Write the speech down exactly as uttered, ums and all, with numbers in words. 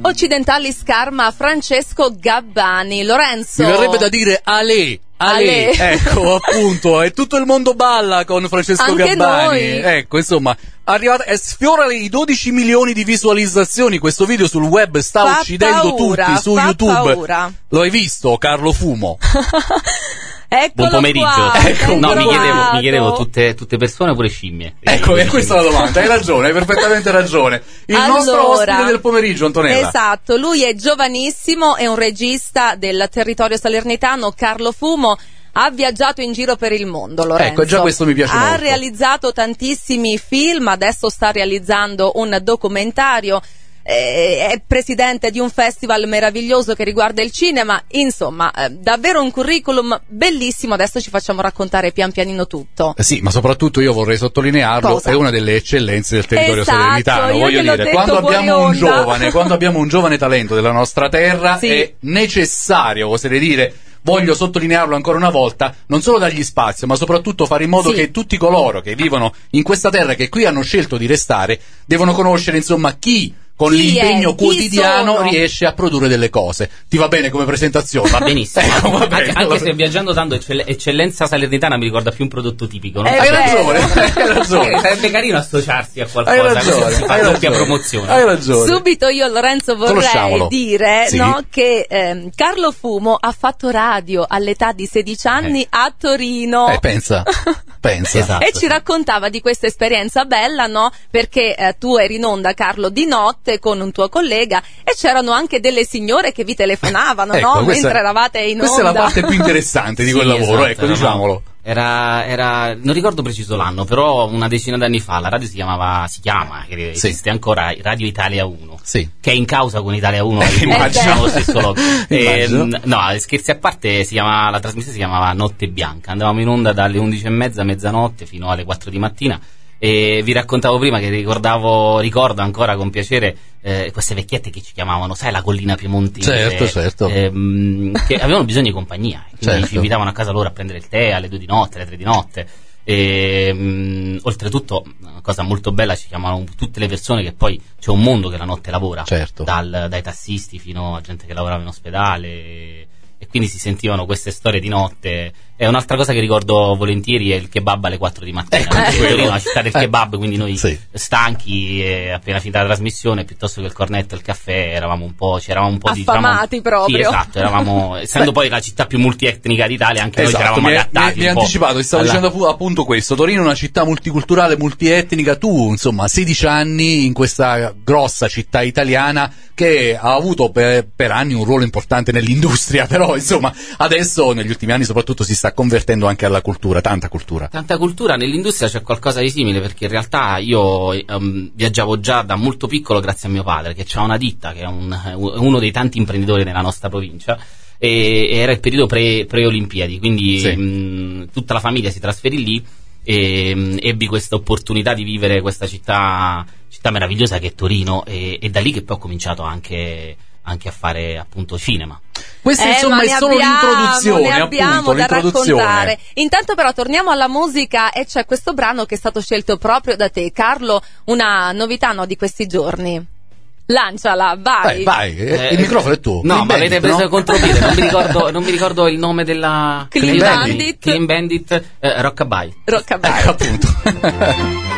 Occidentali Scarma Francesco Gabbani. Lorenzo. Mi verrebbe da dire Ale. Ale, Ale. Ecco, appunto, e tutto il mondo balla con Francesco Anche Gabbani. Noi. Ecco, insomma, arrivata, eh, sfiora i dodici milioni di visualizzazioni. Questo video sul web sta fa uccidendo paura, tutti su fa YouTube. Paura. Lo hai visto, Carlo Fumo? Eccolo Buon pomeriggio. qua, Ecco, no, mi trovato. chiedevo, mi chiedevo tutte, tutte persone oppure scimmie? Ecco, e questa è la domanda, hai ragione, hai perfettamente ragione. Il Allora, nostro ospite del pomeriggio, Antonella. Esatto, lui è giovanissimo, è un regista del territorio salernitano, Carlo Fumo. Ha viaggiato in giro per il mondo, Lorenzo. Ecco, già questo mi piace ha molto. Ha realizzato tantissimi film, adesso sta realizzando un documentario. È presidente di un festival meraviglioso che riguarda il cinema, insomma, eh, davvero un curriculum bellissimo. Adesso ci facciamo raccontare pian pianino tutto. Eh sì, ma soprattutto io vorrei sottolinearlo, Cosa? è una delle eccellenze del territorio Esatto, salernitano. io Voglio gliel'ho dire, detto quando fuori abbiamo un onda. giovane, quando abbiamo un giovane talento della nostra terra, Sì. è necessario, oserei dire, voglio sottolinearlo ancora una volta, non solo dargli spazio, ma soprattutto fare in modo Sì. che tutti coloro che vivono in questa terra, che qui hanno scelto di restare, devono conoscere, insomma, chi con Chi l'impegno è? Chi quotidiano sono? riesce a produrre delle cose. Ti va bene come presentazione? Va benissimo. Ecco, va bene. Anche, anche se viaggiando tanto eccell- eccellenza salernitana mi ricorda più un prodotto tipico, no? Eh, Hai vero. ragione, hai ragione. Eh, Sarebbe carino associarsi a Hai qualcosa, ragione, così si fa hai doppia ragione. promozione. Hai ragione. Subito io, Lorenzo, vorrei Conosciamolo. dire Sì. no, che ehm, Carlo Fumo ha fatto radio all'età di sedici anni Eh. a Torino. Eh, pensa, pensa. Esatto. E ci raccontava di questa esperienza bella, no? Perché eh, tu eri in onda, Carlo, di notte con un tuo collega e c'erano anche delle signore che vi telefonavano, Ecco, no? questa- Mentre eravate in Questa onda. è la parte più interessante di Sì, quel lavoro, esatto, ecco, eravamo- diciamolo. Era, era, non ricordo preciso l'anno, però una decina d'anni fa la radio si chiamava, si chiama, che Sì. esiste ancora, Radio Italia uno, Sì. che è in causa con Italia uno, Eh, immagino. lo stesso logo. Immagino. Ehm, no, scherzi a parte, si chiama, la trasmissione si chiamava Notte Bianca, andavamo in onda dalle undici e mezza, mezzanotte fino alle quattro di mattina. E vi raccontavo prima che ricordavo, ricordo ancora con piacere eh, queste vecchiette che ci chiamavano, sai, la collina piemontese, Certo, certo. ehm, che avevano bisogno di compagnia, quindi Certo. ci invitavano a casa loro a prendere il tè alle due di notte, alle tre di notte. E, mh, oltretutto, una cosa molto bella, ci chiamano tutte le persone che poi c'è un mondo che la notte lavora, Certo. dal, dai tassisti fino a gente che lavorava in ospedale, e, e quindi si sentivano queste storie di notte. E un'altra cosa che ricordo volentieri è il kebab alle quattro di mattina. Ecco, Perché quello. Torino è la città del Eh. kebab, quindi noi Sì. stanchi e appena finita la trasmissione, piuttosto che il cornetto e il caffè, eravamo un po', c'eravamo un po' di, Affamati diciamo, proprio. Sì, esatto, eravamo, essendo poi la città più multietnica d'Italia, anche noi ci Esatto, eravamo mi hai adattati mi hai un po' anticipato, ti stavo alla- dicendo appu- appunto questo. Torino è una città multiculturale, multietnica. Tu, insomma, sedici anni in questa grossa città italiana che ha avuto per, per anni un ruolo importante nell'industria, però insomma adesso negli ultimi anni soprattutto si sta convertendo anche alla cultura, tanta cultura. Tanta cultura, nell'industria c'è qualcosa di simile, perché in realtà io ehm, viaggiavo già da molto piccolo grazie a mio padre, che ha una ditta, che è un, uno dei tanti imprenditori nella nostra provincia, e, e era il periodo pre, pre-Olimpiadi, quindi Sì. mh, tutta la famiglia si trasferì lì e mh, ebbi questa opportunità di vivere questa città, città meravigliosa che è Torino, e, e da lì che poi ho cominciato anche, anche a fare appunto cinema. Questa Eh, insomma ma è ne solo abbiamo, l'introduzione, ne abbiamo appunto, da l'introduzione. raccontare. Intanto però torniamo alla musica e c'è questo brano che è stato scelto proprio da te, Carlo, una novità, no, di questi giorni. Lanciala, vai. Vai, vai, eh, Eh, il microfono è tuo. No, Clean ma avete Bandit, preso no? il contropiede, non mi ricordo, non mi ricordo il nome della Clean dei- Bandit. Clean Bandit, eh, Rockabye. Rockabye. Ecco, appunto.